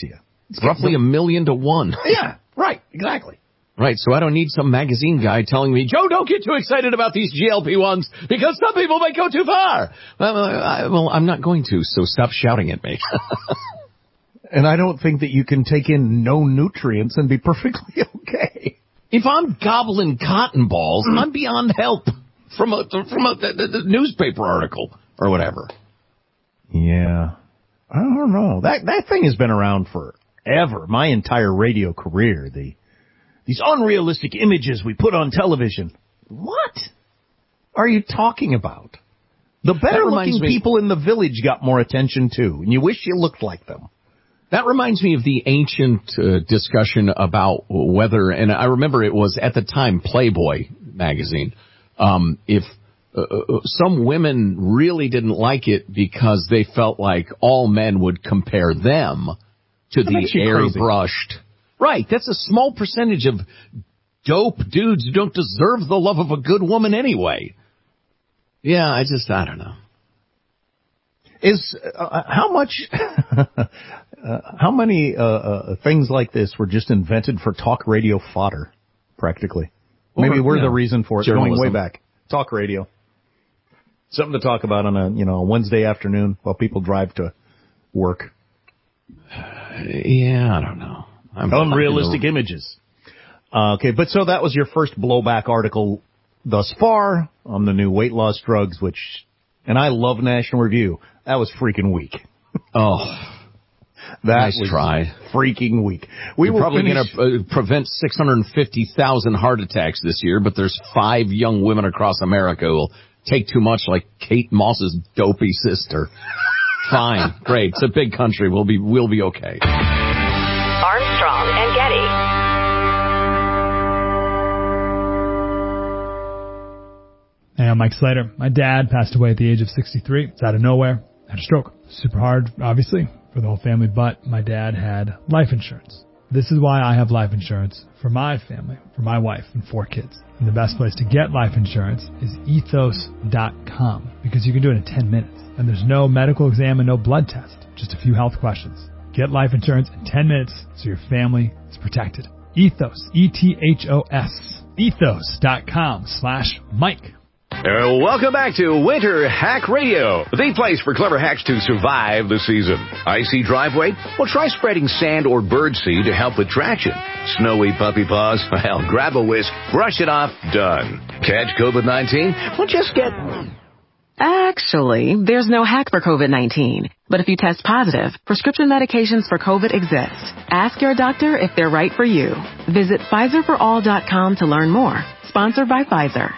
It's roughly a million to one. Yeah, right, exactly. Right, so I don't need some magazine guy telling me, Joe, don't get too excited about these G L P ones because some people may go too far. Well, I, well I'm not going to, so stop shouting at me. And I don't think that you can take in no nutrients and be perfectly okay. If I'm gobbling cotton balls, I'm beyond help from a from a the, the newspaper article or whatever. Yeah, I don't know. That that thing has been around forever. My entire radio career. The these unrealistic images we put on television. What are you talking about? The better looking people in the village got more attention too, and you wish you looked like them. That reminds me of the ancient uh, discussion about whether, and I remember it was at the time Playboy magazine, um, if uh, some women really didn't like it because they felt like all men would compare them to That the airbrushed. Right, that's a small percentage of dope dudes who don't deserve the love of a good woman anyway. Yeah, I just, I don't know. Is uh, how much, uh, how many uh, uh, things like this were just invented for talk radio fodder, practically? Maybe Or, we're yeah, the reason for it, journalism. going way back. Talk radio. Something to talk about on a, you know, a Wednesday afternoon while people drive to work. Yeah, I don't know. I'm Unrealistic you know, images. Uh, okay, but so that was your first blowback article thus far on the new weight loss drugs, which, and I love National Review. That was freaking weak. Oh, that nice was try. Freaking weak. We We're will probably finish... going to uh, prevent six hundred fifty thousand heart attacks this year, but there's five young women across America who will take too much like Kate Moss's dopey sister. Fine. Great. It's a big country. We'll be, we'll be okay. Armstrong and Getty. Hey, I'm Mike Slater. My dad passed away at the age of sixty-three. It's out of nowhere. Had a stroke. Super hard, obviously, for the whole family, but my dad had life insurance. This is why I have life insurance for my family, for my wife and four kids. And the best place to get life insurance is ethos dot com because you can do it in ten minutes. And there's no medical exam and no blood test, just a few health questions. Get life insurance in ten minutes so your family is protected. Ethos, E T H O S, ethos dot com slash Mike. Uh, welcome back to Winter Hack Radio, the place for clever hacks to survive the season. Icy driveway? Well, try spreading sand or birdseed to help with traction. Snowy puppy paws? Well, grab a whisk, brush it off, done. Catch COVID nineteen? Well, just get... Actually, there's no hack for COVID nineteen. But if you test positive, prescription medications for COVID exist. Ask your doctor if they're right for you. Visit Pfizer for all dot com to learn more. Sponsored by Pfizer.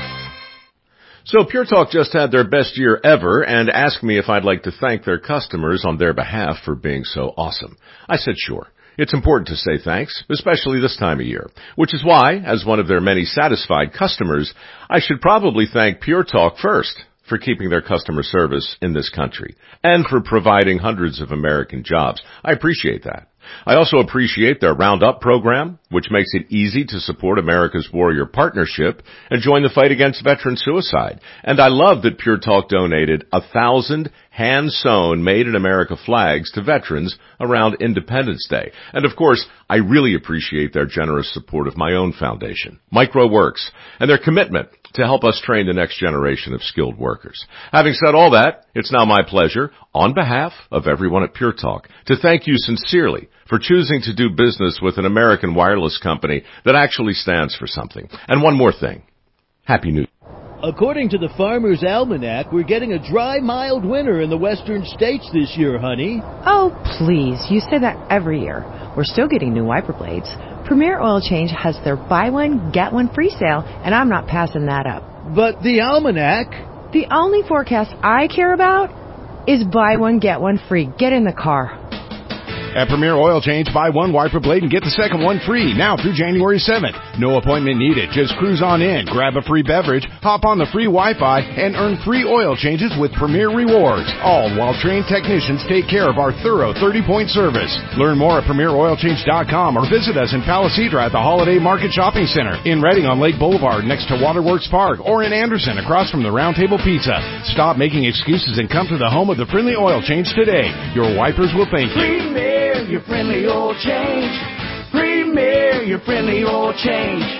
So Pure Talk just had their best year ever and asked me if I'd like to thank their customers on their behalf for being so awesome. I said sure. It's important to say thanks, especially this time of year, which is why, as one of their many satisfied customers, I should probably thank Pure Talk first for keeping their customer service in this country and for providing hundreds of American jobs. I appreciate that. I also appreciate their Roundup program, which makes it easy to support America's Warrior Partnership and join the fight against veteran suicide. And I love that Pure Talk donated a thousand hand-sewn Made in America flags to veterans around Independence Day. And of course, I really appreciate their generous support of my own foundation, MicroWorks, and their commitment to help us train the next generation of skilled workers. Having said all that, it's now my pleasure, on behalf of everyone at Pure Talk, to thank you sincerely for choosing to do business with an American wireless company that actually stands for something. And one more thing. Happy New Year. According to the Farmer's Almanac, we're getting a dry, mild winter in the western states this year, honey. Oh, please. You say that every year. We're still getting new wiper blades. Premier Oil Change has their buy one, get one free sale, and I'm not passing that up. But the Almanac... The only forecast I care about is buy one, get one free. Get in the car. At Premier Oil Change, buy one wiper blade and get the second one free, now through January seventh. No appointment needed. Just cruise on in, grab a free beverage, hop on the free Wi-Fi, and earn free oil changes with Premier Rewards. All while trained technicians take care of our thorough thirty-point service. Learn more at Premier Oil Change dot com or visit us in Palisadra at the Holiday Market Shopping Center, in Reading on Lake Boulevard next to Waterworks Park, or in Anderson across from the Round Table Pizza. Stop making excuses and come to the home of the friendly oil change today. Your wipers will thank you. your friendly oil change. Premier, your friendly oil change.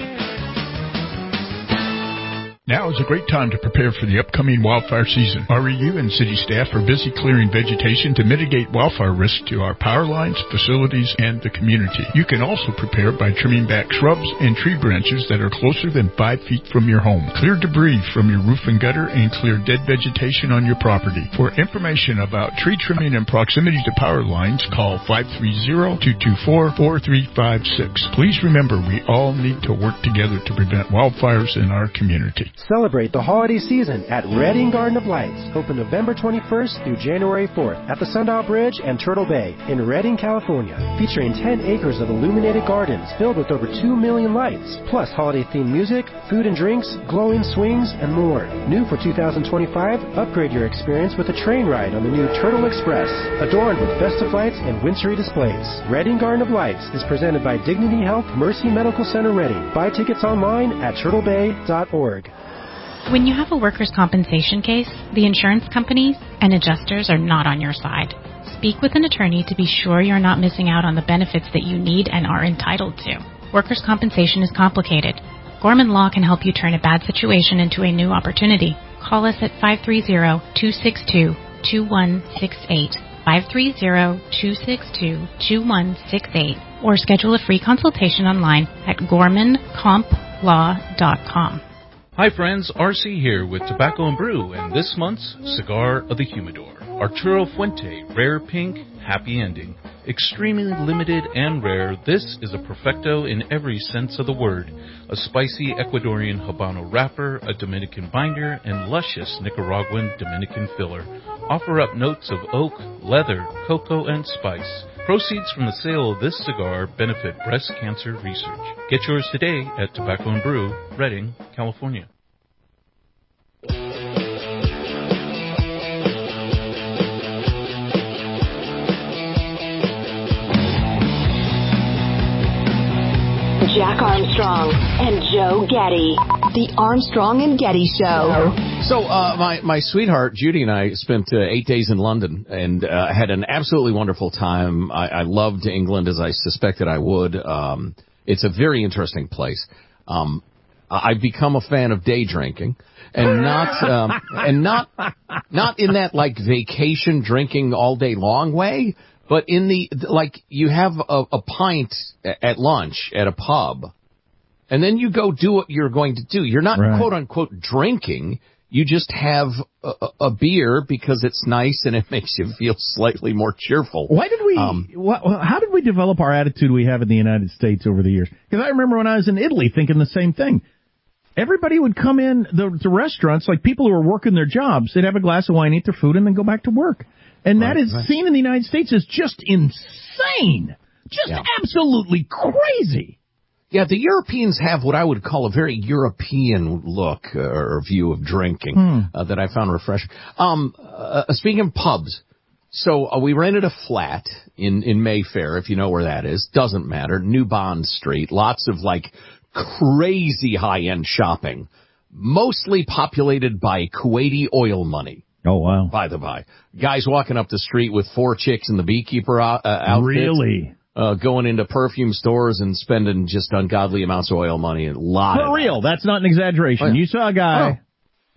Now is a great time to prepare for the upcoming wildfire season. R E U and city staff are busy clearing vegetation to mitigate wildfire risk to our power lines, facilities, and the community. You can also prepare by trimming back shrubs and tree branches that are closer than five feet from your home. Clear debris from your roof and gutter and clear dead vegetation on your property. For information about tree trimming and proximity to power lines, call five three zero, two two four, four three five six. Please remember, we all need to work together to prevent wildfires in our community. Celebrate the holiday season at Redding Garden of Lights, open November twenty-first through January fourth at the Sundial Bridge and Turtle Bay in Redding, California, featuring ten acres of illuminated gardens filled with over two million lights, plus holiday-themed music, food and drinks, glowing swings, and more. New for two thousand twenty-five, upgrade your experience with a train ride on the new Turtle Express, adorned with festive lights and wintry displays. Redding Garden of Lights is presented by Dignity Health Mercy Medical Center Redding. Buy tickets online at turtle bay dot org. When you have a workers' compensation case, the insurance companies and adjusters are not on your side. Speak with an attorney to be sure you're not missing out on the benefits that you need and are entitled to. Workers' compensation is complicated. Gorman Law can help you turn a bad situation into a new opportunity. Call us at five three zero, two six two, two one six eight, five three zero, two six two, two one six eight, or schedule a free consultation online at gorman comp law dot com. Hi friends, R C here with Tobacco and Brew and this month's Cigar of the Humidor. Arturo Fuente, Rare Pink, Happy Ending. Extremely limited and rare, this is a perfecto in every sense of the word. A spicy Ecuadorian Habano wrapper, a Dominican binder, and luscious Nicaraguan Dominican filler. Offer up notes of oak, leather, cocoa, and spice. Proceeds from the sale of this cigar benefit breast cancer research. Get yours today at Tobacco and Brew, Redding, California. Jack Armstrong and Joe Getty. The Armstrong and Getty Show. So, uh, my, my sweetheart, Judy, and I spent uh, eight days in London and uh, had an absolutely wonderful time. I, I loved England as I suspected I would. Um, it's a very interesting place. Um, I've become a fan of day drinking, and not um, and not not in that like vacation drinking all day long way, but in the like you have a, a pint at lunch at a pub, and then you go do what you're going to do. You're not right. quote unquote drinking. You just have a, a beer because it's nice and it makes you feel slightly more cheerful. Why did we? Um, wh- how did we develop our attitude we have in the United States over the years? Because I remember when I was in Italy thinking the same thing. Everybody would come in the, the restaurants, like people who were working their jobs. They'd have a glass of wine, eat their food, and then go back to work. And right, that is right. seen in the United States as just insane, just yeah. absolutely crazy. Yeah, the Europeans have what I would call a very European look uh, or view of drinking hmm. uh, that I found refreshing. Um, uh, speaking of pubs, so uh, we rented a flat in, in Mayfair, if you know where that is. Doesn't matter. New Bond Street. Lots of, like, crazy high-end shopping. Mostly populated by Kuwaiti oil money. Oh, wow. By the by. Guys walking up the street with four chicks in the beekeeper uh, outfits. Really? Uh, going into perfume stores and spending just ungodly amounts of oil money. A lot For of real, that. that's not an exaggeration. Oh, yeah. You saw a guy oh.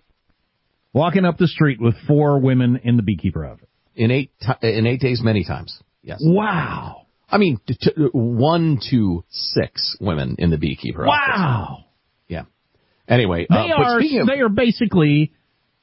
walking up the street with four women in the beekeeper outfit. In eight t- in eight days, many times. Yes. Wow. I mean, t- t- one to six women in the beekeeper outfit. Wow. Yeah. Anyway, they uh, are of- they are basically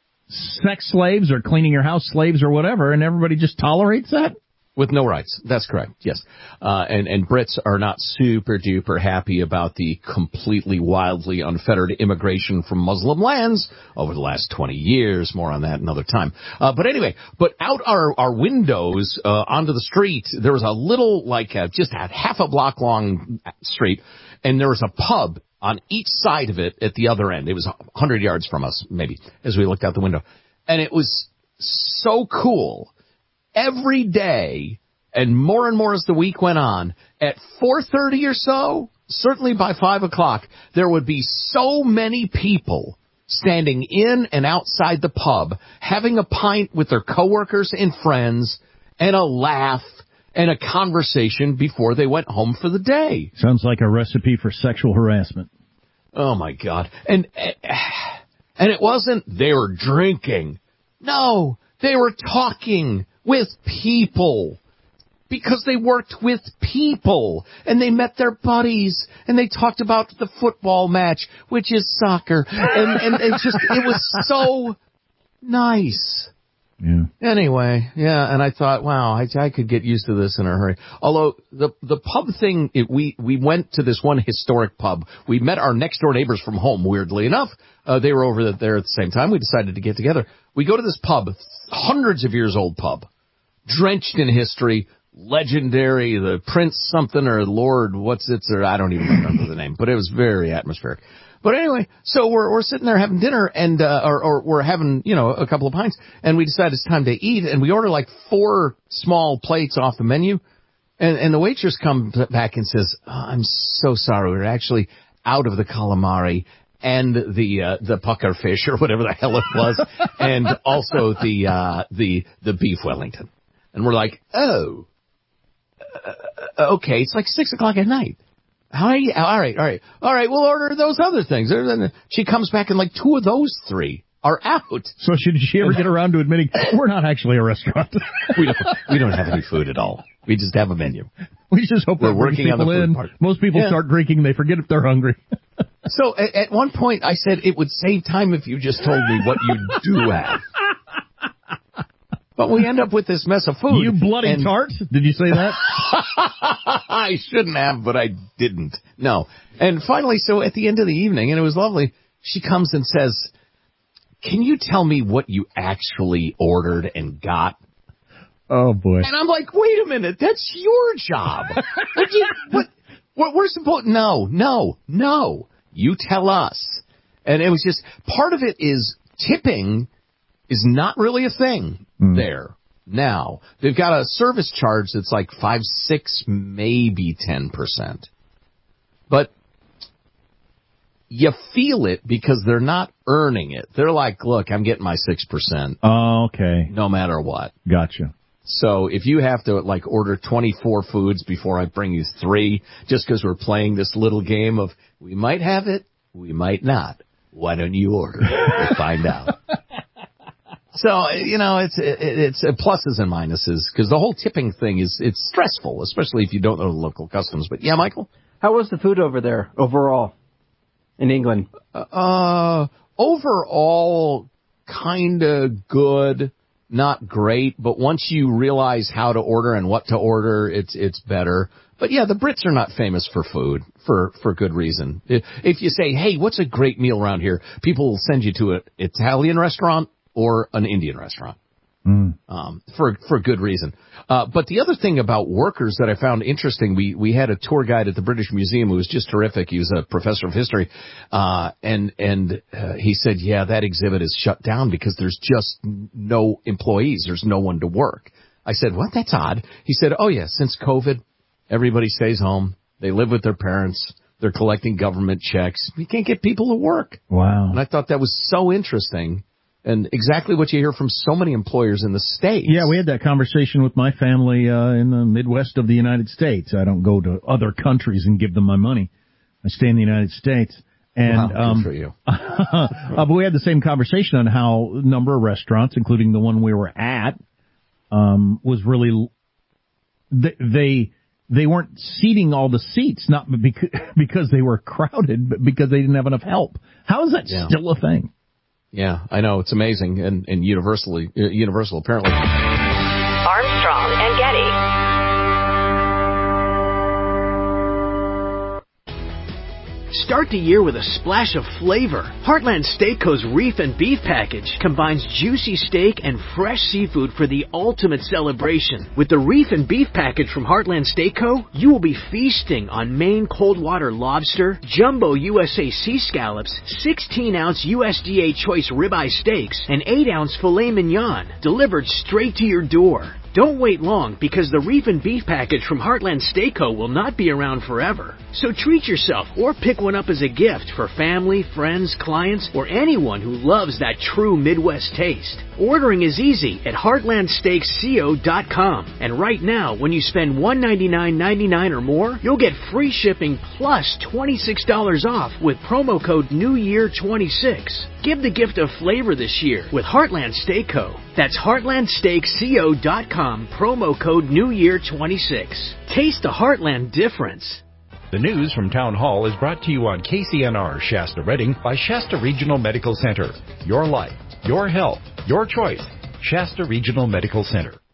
sex slaves or cleaning your house slaves or whatever, and everybody just tolerates that? With no rights. That's correct. Yes. Uh, and, and Brits are not super duper happy about the completely wildly unfettered immigration from Muslim lands over the last twenty years. More on that another time. Uh, but anyway, but out our, our windows, uh, onto the street, there was a little, like, a, just a half a block long street, and there was a pub on each side of it at the other end. It was a hundred yards from us, maybe, as we looked out the window. And it was so cool. Every day, and more and more as the week went on, at four thirty or so, certainly by five o'clock, there would be so many people standing in and outside the pub, having a pint with their coworkers and friends, and a laugh, and a conversation before they went home for the day. Sounds like a recipe for sexual harassment. Oh, my God. And and it wasn't they were drinking. No, they were talking with people because they worked with people and they met their buddies and they talked about the football match, which is soccer. And, and it just, it was so nice. Yeah. Anyway, yeah, and I thought, wow, I, I could get used to this in a hurry. Although the the pub thing, it, we we went to this one historic pub. We met our next door neighbors from home. Weirdly enough, uh, they were over there at the same time. We decided to get together. We go to this pub, hundreds of years old pub, drenched in history, legendary, the Prince something or Lord what's it or I don't even remember the name, but it was very atmospheric. But anyway, so we're we're sitting there having dinner and uh, or, or we're having, you know, a couple of pints, and we decide it's time to eat, and we order like four small plates off the menu, and and the waitress comes back and says, oh, "I'm so sorry, we're actually out of the calamari and the uh, the pucker fish or whatever the hell it was, and also the uh, the the beef Wellington." And we're like, "Oh, uh, okay, it's like six o'clock at night. All right, all right, all right, all right. We'll order those other things." And she comes back and like two of those three are out. So should she ever get around to admitting we're not actually a restaurant? we don't. We don't have any food at all. We just have a menu. We just hope we're working on the food in. Part. Most people yeah. start drinking, they forget if they're hungry. So at, at one point, I said it would save time if you just told me what you do have. But we end up with this mess of food. You bloody and... tart? Did you say that? I shouldn't have, but I didn't. No. And finally, so at the end of the evening, and it was lovely, she comes and says, "Can you tell me what you actually ordered and got?" Oh, boy. And I'm like, wait a minute, that's your job. what, you, what, what we're supposed, no, no, no. You tell us. And it was just, part of it is tipping is not really a thing mm. there now. They've got a service charge that's like five, six, maybe ten percent. But you feel it because they're not earning it. They're like, look, I'm getting my six percent. Oh, okay. No matter what. Gotcha. So if you have to like order twenty-four foods before I bring you three, just because we're playing this little game of we might have it, we might not. Why don't you order? We'll find out. So, you know, it's it, it's pluses and minuses because the whole tipping thing is it's stressful, especially if you don't know the local customs. But yeah, Michael? How was the food over there overall in England? Uh, overall, kind of good, not great. But once you realize how to order and what to order, it's it's better. But yeah, the Brits are not famous for food for, for good reason. If, if you say, hey, what's a great meal around here? People will send you to an Italian restaurant or an Indian restaurant, mm. um, for for good reason. Uh, but the other thing about workers that I found interesting, we we had a tour guide at the British Museum who was just terrific. He was a professor of history, uh, and and uh, he said, yeah, that exhibit is shut down because there's just no employees. There's no one to work. I said, what? That's odd. He said, oh yeah, since COVID, everybody stays home. They live with their parents. They're collecting government checks. You can't get people to work. Wow. And I thought that was so interesting. And exactly what you hear from so many employers in the States. Yeah, we had that conversation with my family uh, in the Midwest of the United States. I don't go to other countries and give them my money. I stay in the United States. And, wow, um, good for you. uh, but we had the same conversation on how a number of restaurants, including the one we were at, um, was really, they, they weren't seating all the seats, not because, because they were crowded, but because they didn't have enough help. How is that yeah. still a thing? Yeah, I know. It's amazing and, and universally, uh, universal, apparently. Armstrong and Getty. Start the year with a splash of flavor. Heartland Steakco's Reef and Beef Package combines juicy steak and fresh seafood for the ultimate celebration. With the Reef and Beef Package from Heartland Steakco, you will be feasting on Maine cold water lobster, jumbo U S A sea scallops, sixteen ounce U S D A choice ribeye steaks, and eight ounce filet mignon delivered straight to your door. Don't wait long, because the Reef and Beef package from Heartland Steak Co. will not be around forever. So treat yourself or pick one up as a gift for family, friends, clients, or anyone who loves that true Midwest taste. Ordering is easy at heartland steaks co dot com. And right now, when you spend one hundred ninety-nine dollars and ninety-nine cents or more, you'll get free shipping plus twenty-six dollars off with promo code New Year twenty-six. Give the gift of flavor this year with Heartland Steak Co. That's heartland steaks co dot com, promo code New Year twenty-six. Taste the Heartland difference. The news from Town Hall is brought to you on K C N R Shasta Redding by Shasta Regional Medical Center. Your life, your health, your choice. Shasta Regional Medical Center.